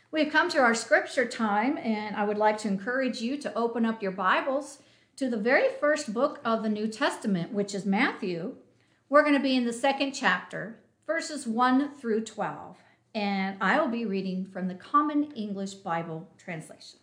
We've come to our scripture time, and I would like to encourage you to open up your Bibles to the very first book of the New Testament, which is Matthew. We're going to be in the second chapter, verses 1 through 12, and I will be reading from the Common English Bible translation.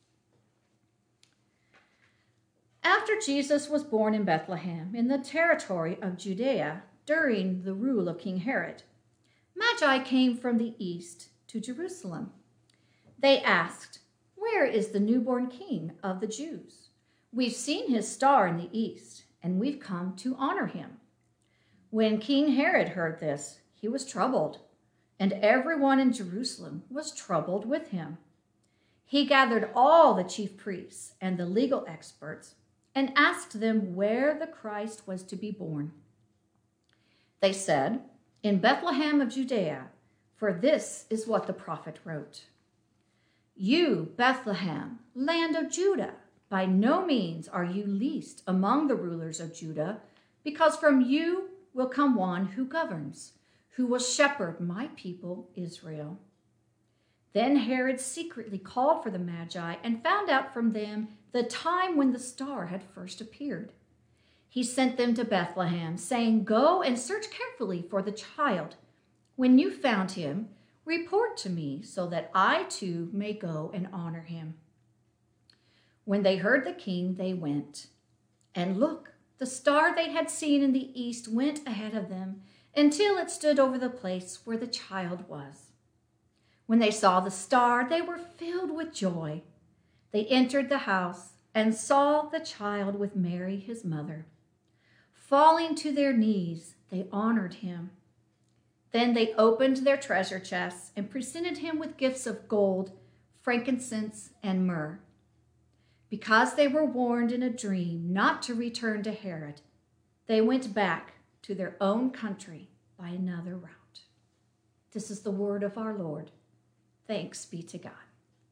After Jesus was born in Bethlehem, in the territory of Judea, during the rule of King Herod, Magi came from the east to Jerusalem. They asked, "Where is the newborn King of the Jews? We've seen his star in the east, and we've come to honor him." When King Herod heard this, he was troubled, and everyone in Jerusalem was troubled with him. He gathered all the chief priests and the legal experts and asked them where the Christ was to be born. They said, "In Bethlehem of Judea, for this is what the prophet wrote. You, Bethlehem, land of Judah, by no means are you least among the rulers of Judah, because from you will come one who governs, who will shepherd my people Israel." Then Herod secretly called for the Magi and found out from them the time when the star had first appeared. He sent them to Bethlehem, saying, "Go and search carefully for the child. When you found him, report to me so that I too may go and honor him." When they heard the king, they went. And look, the star they had seen in the east went ahead of them until it stood over the place where the child was. When they saw the star, they were filled with joy. They entered the house and saw the child with Mary, his mother. Falling to their knees, they honored him. Then they opened their treasure chests and presented him with gifts of gold, frankincense, and myrrh. Because they were warned in a dream not to return to Herod, they went back to their own country by another route. This is the word of our Lord. Thanks be to God.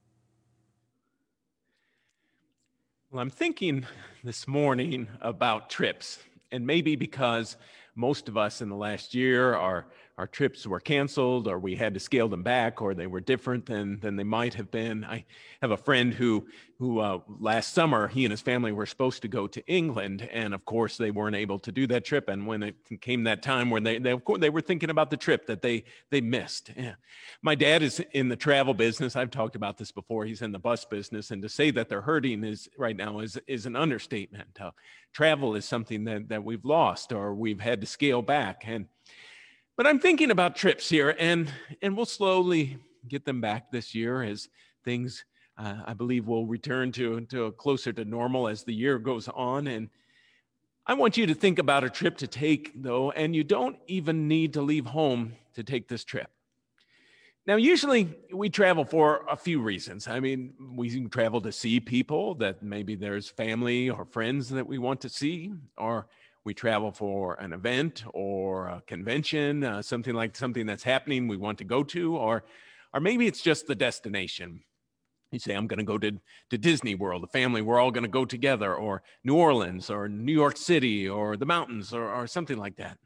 Well, I'm thinking this morning about trips, and maybe because most of us in the last year, our trips were canceled, or we had to scale them back, or they were different than they might have been. I have a friend who last summer, he and his family were supposed to go to England, and of course they weren't able to do that trip. And when it came that time when they of course they were thinking about the trip that they missed. Yeah. My dad is in the travel business. I've talked about this before. He's in the bus business, and to say that they're hurting right now is an understatement. Travel is something that we've lost or we've had to scale back. But I'm thinking about trips here, and we'll slowly get them back this year as things, I believe, will return to closer to normal as the year goes on. And I want you to think about a trip to take, though, and you don't even need to leave home to take this trip. Now, usually we travel for a few reasons. I mean, we travel to see people that maybe there's family or friends that we want to see, or we travel for an event or a convention, something that's happening we want to go to, or maybe it's just the destination. You say, "I'm going to go to Disney World, the family, we're all going to go together," or New Orleans or New York City or the mountains or something like that.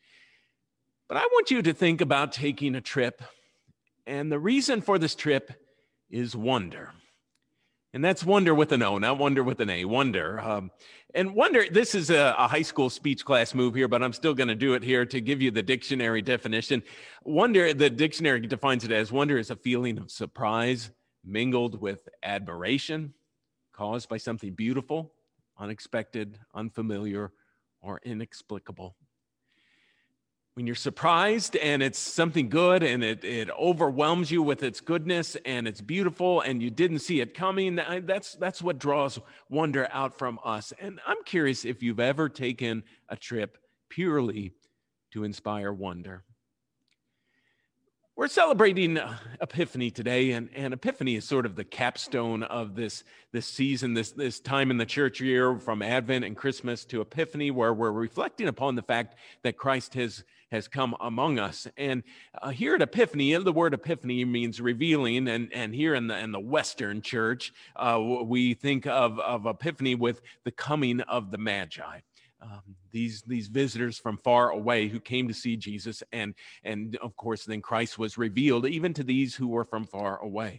But I want you to think about taking a trip, and the reason for this trip is wonder. And that's wonder with an O, not wonder with an A, wonder. And wonder, this is a high school speech class move here, but I'm still going to do it here to give you the dictionary definition. Wonder, the dictionary defines it as wonder is a feeling of surprise mingled with admiration caused by something beautiful, unexpected, unfamiliar, or inexplicable. When you're surprised and it's something good and it overwhelms you with its goodness and it's beautiful and you didn't see it coming, that's what draws wonder out from us. And I'm curious if you've ever taken a trip purely to inspire wonder. We're celebrating Epiphany today, and Epiphany is sort of the capstone of this season, this time in the church year from Advent and Christmas to Epiphany, where we're reflecting upon the fact that Christ has come among us. And here at Epiphany, the word Epiphany means revealing, and here in the Western church, we think of Epiphany with the coming of the Magi. these visitors from far away who came to see Jesus, and of course then Christ was revealed even to these who were from far away.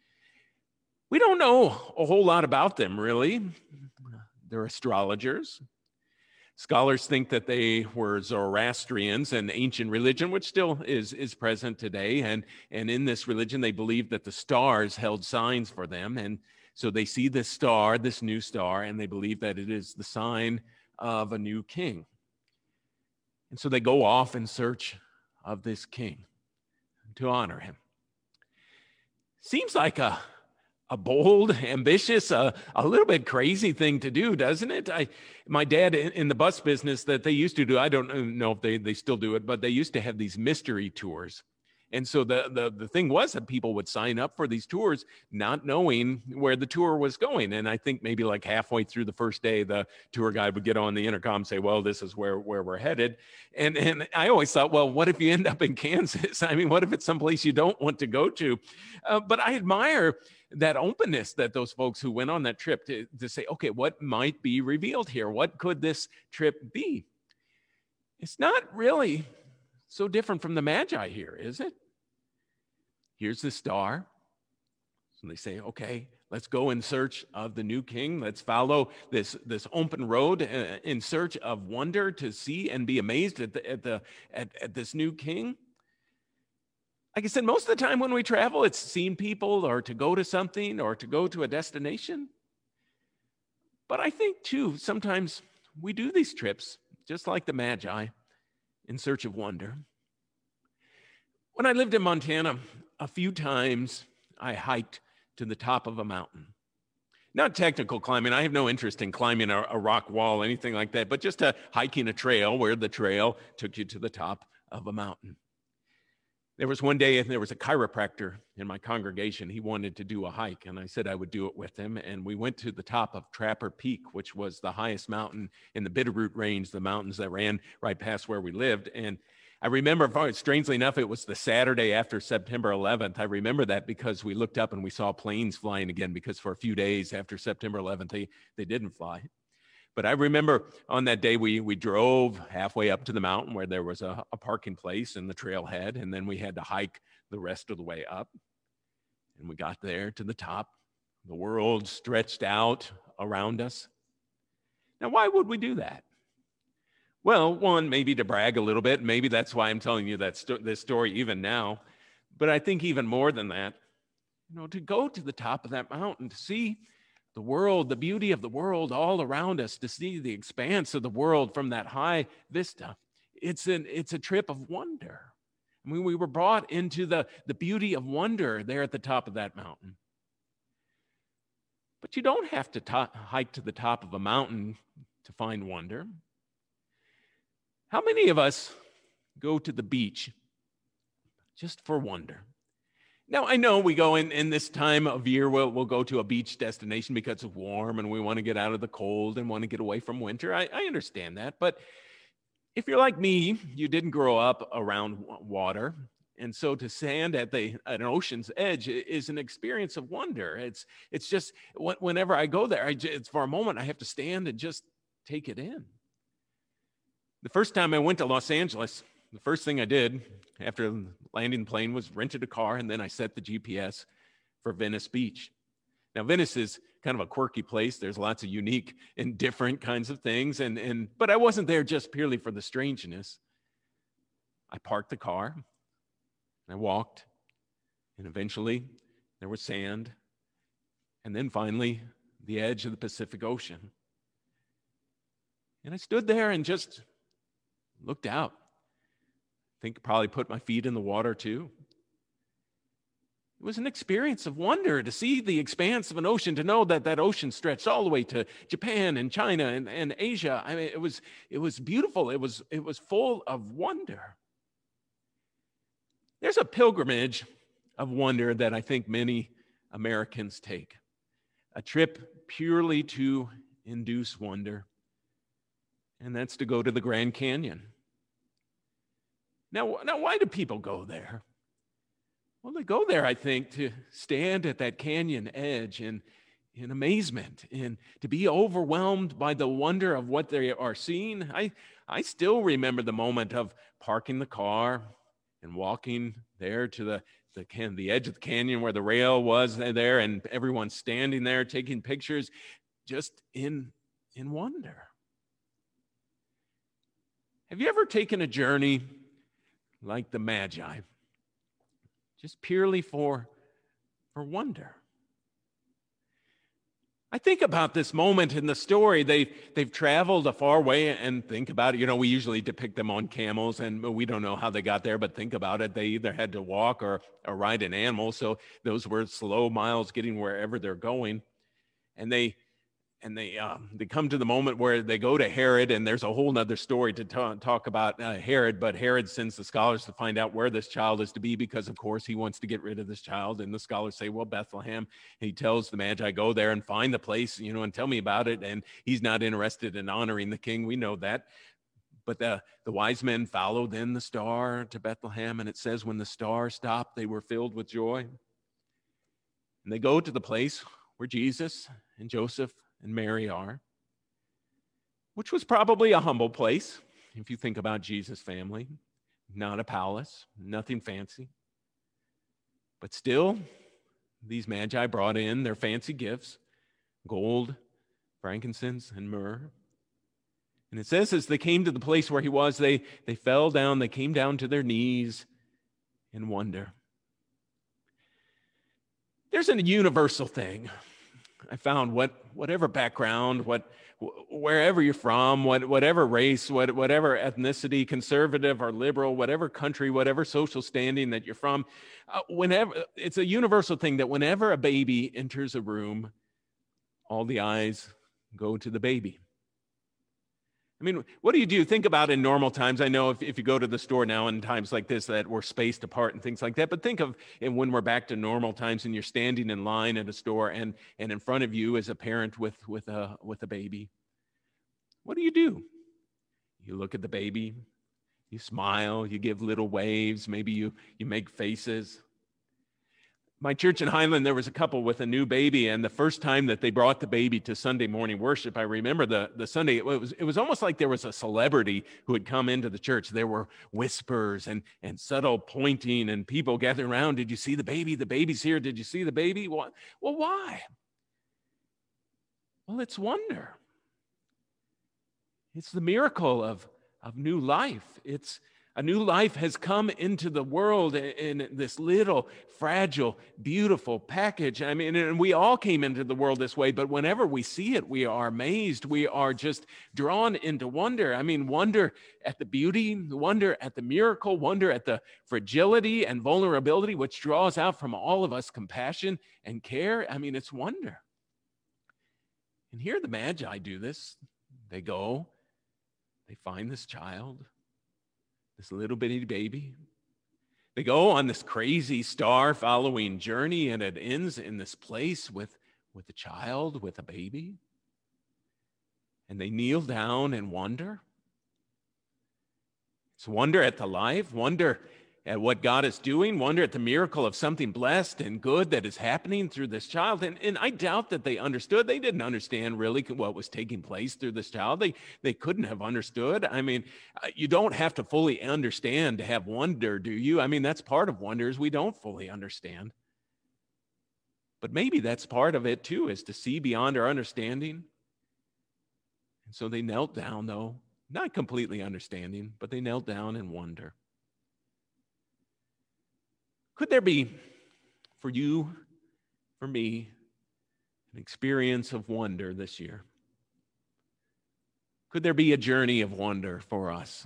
We don't know a whole lot about them, really. They're astrologers. Scholars think that they were Zoroastrians, an ancient religion which still is present today, and in this religion they believed that the stars held signs for them, and so they see this star, this new star, and they believe that it is the sign of a new king. And so they go off in search of this king to honor him. Seems like a bold, ambitious, a little bit crazy thing to do, doesn't it? My dad in the bus business that they used to do, I don't know if they still do it, but they used to have these mystery tours. And so the thing was that people would sign up for these tours not knowing where the tour was going. And I think maybe like halfway through the first day, the tour guide would get on the intercom and say, well, this is where we're headed. And I always thought, well, what if you end up in Kansas? I mean, what if it's someplace you don't want to go to? But I admire that openness that those folks who went on that trip to say, okay, what might be revealed here? What could this trip be? It's not really so different from the Magi here, is it? Here's the star. So they say, okay, let's go in search of the new king. Let's follow this open road in search of wonder to see and be amazed at this new king. Like I said, most of the time when we travel, it's seeing people or to go to something or to go to a destination. But I think, too, sometimes we do these trips, just like the Magi, in search of wonder. When I lived in Montana, a few times I hiked to the top of a mountain. Not technical climbing. I have no interest in climbing a rock wall, anything like that, but just hiking a trail where the trail took you to the top of a mountain. There was one day, there was a chiropractor in my congregation. He wanted to do a hike, and I said I would do it with him. And we went to the top of Trapper Peak, which was the highest mountain in the Bitterroot Range, the mountains that ran right past where we lived. And I remember, strangely enough, it was the Saturday after September 11th. I remember that because we looked up and we saw planes flying again, because for a few days after September 11th, they didn't fly. But I remember on that day, we drove halfway up to the mountain where there was a parking place and the trailhead, and then we had to hike the rest of the way up. And we got there to the top. The world stretched out around us. Now, why would we do that? Well, one, maybe to brag a little bit. Maybe that's why I'm telling you this story even now. But I think even more than that, to go to the top of that mountain, to see the world, the beauty of the world all around us, to see the expanse of the world from that high vista. It's a trip of wonder. I mean, we were brought into the beauty of wonder there at the top of that mountain. But you don't have to hike to the top of a mountain to find wonder. How many of us go to the beach just for wonder? Now, I know we go in this time of year, we'll go to a beach destination because it's warm and we want to get out of the cold and want to get away from winter. I understand that. But if you're like me, you didn't grow up around water. And so to stand at an ocean's edge is an experience of wonder. It's just, whenever I go there, it's for a moment, I have to stand and just take it in. The first time I went to Los Angeles, the first thing I did after landing the plane was rented a car, and then I set the GPS for Venice Beach. Now, Venice is kind of a quirky place. There's lots of unique and different kinds of things, but I wasn't there just purely for the strangeness. I parked the car, and I walked, and eventually there was sand, and then finally the edge of the Pacific Ocean. And I stood there and just looked out. I think probably put my feet in the water too. It was an experience of wonder to see the expanse of an ocean, to know that ocean stretched all the way to Japan and China and Asia. I mean, it was beautiful. It was full of wonder. There's a pilgrimage of wonder that I think many Americans take. A trip purely to induce wonder. And that's to go to the Grand Canyon. Now, why do people go there? Well, they go there, I think, to stand at that canyon edge and in amazement, and to be overwhelmed by the wonder of what they are seeing. I still remember the moment of parking the car and walking there to the edge of the canyon where the rail was there, and everyone standing there taking pictures just in wonder. Have you ever taken a journey like the Magi, just purely for wonder? I think about this moment in the story. They've traveled a far way, and think about it. We usually depict them on camels, and we don't know how they got there, but think about it. They either had to walk or ride an animal, so those were slow miles getting wherever they're going. And they come to the moment where they go to Herod, and there's a whole nother story to talk about Herod, but Herod sends the scholars to find out where this child is to be, because of course he wants to get rid of this child. And the scholars say, well, Bethlehem. And he tells the Magi, go there and find the place, and tell me about it. And he's not interested in honoring the king. We know that. But the wise men followed then the star to Bethlehem, and it says when the star stopped, they were filled with joy. And they go to the place where Jesus and Joseph and Mary are, which was probably a humble place if you think about Jesus' family. Not a palace, nothing fancy. But still, these Magi brought in their fancy gifts, gold, frankincense, and myrrh. And it says as they came to the place where he was, they fell down, they came down to their knees in wonder. There's a universal thing I found. Whatever background, wherever you're from, whatever race, whatever ethnicity, conservative or liberal, whatever country, whatever social standing that you're from, whenever it's a universal thing that whenever a baby enters a room, all the eyes go to the baby. I mean, what do you do? Think about in normal times. I know if you go to the store now in times like this that we're spaced apart and things like that, but think of when we're back to normal times and you're standing in line at a store and in front of you is a parent with a baby. What do? You look at the baby, you smile, you give little waves, maybe you make faces. My church in Highland, there was a couple with a new baby, and the first time that they brought the baby to Sunday morning worship, I remember the Sunday, it was almost like there was a celebrity who had come into the church. There were whispers and subtle pointing and people gathering around. Did you see the baby? The baby's here. Did you see the baby? Well, why? Well, it's wonder. It's the miracle of new life. It's a new life has come into the world in this little, fragile, beautiful package. I mean, and we all came into the world this way, but whenever we see it, we are amazed. We are just drawn into wonder. I mean, wonder at the beauty, wonder at the miracle, wonder at the fragility and vulnerability, which draws out from all of us compassion and care. I mean, it's wonder. And here the Magi do this. They go, they find this child, this little bitty baby. They go on this crazy star-following journey, and it ends in this place with a child, with a baby. And they kneel down and wonder. It's wonder at the life, wonder at what God is doing, wonder at the miracle of something blessed and good that is happening through this child. And I doubt that they understood. They didn't understand really what was taking place through this child. They couldn't have understood. I mean, you don't have to fully understand to have wonder, do you? I mean, that's part of wonder is we don't fully understand. But maybe that's part of it too, is to see beyond our understanding. And so they knelt down, though, not completely understanding, but they knelt down in wonder. Could there be, for you, for me, an experience of wonder this year? Could there be a journey of wonder for us?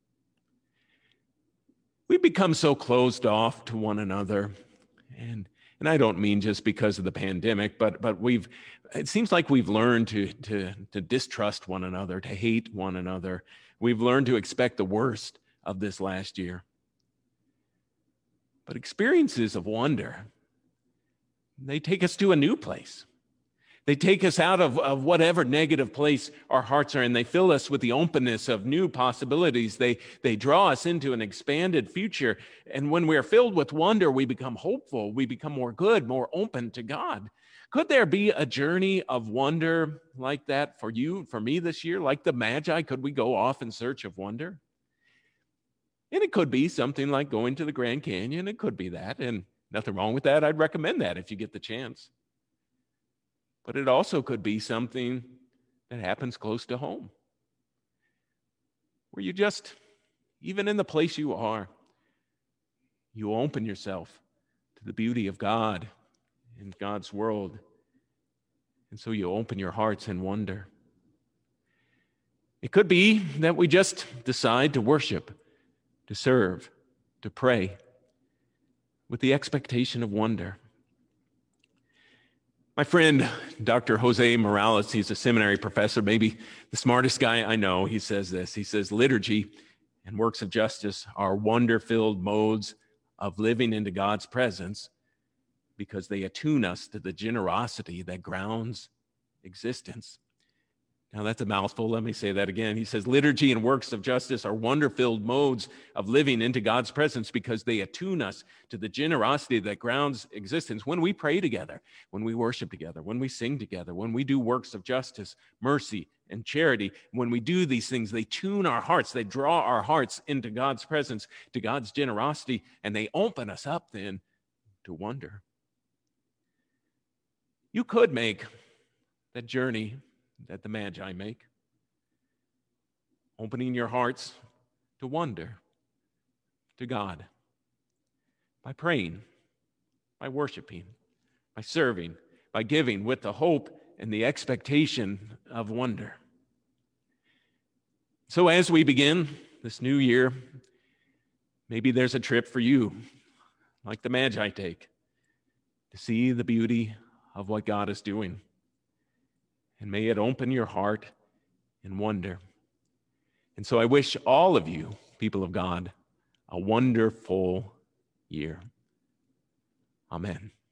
We've become so closed off to one another, and I don't mean just because of the pandemic, but it seems like we've learned to distrust one another, to hate one another. We've learned to expect the worst of this last year. But experiences of wonder, they take us to a new place. They take us out of whatever negative place our hearts are in. They fill us with the openness of new possibilities. They draw us into an expanded future. And when we are filled with wonder, we become hopeful. We become more good, more open to God. Could there be a journey of wonder like that for you, for me this year, like the Magi? Could we go off in search of wonder? And it could be something like going to the Grand Canyon. It could be that, and nothing wrong with that. I'd recommend that if you get the chance. But it also could be something that happens close to home, where you just, even in the place you are, you open yourself to the beauty of God and God's world. And so you open your hearts in wonder. It could be that we just decide to worship, to serve, to pray with the expectation of wonder. My friend, Dr. Jose Morales, he's a seminary professor, maybe the smartest guy I know. He says this. He says, liturgy and works of justice are wonder-filled modes of living into God's presence because they attune us to the generosity that grounds existence. Now, that's a mouthful. Let me say that again. He says, liturgy and works of justice are wonder-filled modes of living into God's presence because they attune us to the generosity that grounds existence. When we pray together, when we worship together, when we sing together, when we do works of justice, mercy, and charity, when we do these things, they tune our hearts, they draw our hearts into God's presence, to God's generosity, and they open us up then to wonder. You could make that journey that the Magi make, opening your hearts to wonder to God by praying, by worshiping, by serving, by giving with the hope and the expectation of wonder. So as we begin this new year, maybe there's a trip for you, like the Magi take, to see the beauty of what God is doing. And may it open your heart in wonder. And so I wish all of you, people of God, a wonderful year. Amen.